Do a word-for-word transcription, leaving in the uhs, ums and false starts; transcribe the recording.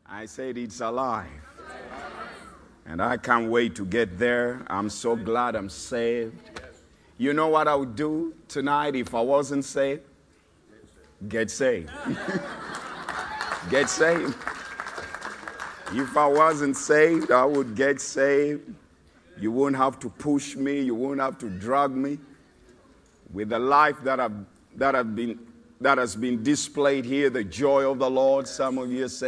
I said it's alive. And I can't wait to get there. I'm so glad I'm saved. You know what I would do tonight if I wasn't saved? Get saved. Get saved. If I wasn't saved, I would get saved. You won't have to push me. You won't have to drag me. With the life that I've, that I've been, that has been displayed here, the joy of the Lord, some of you say,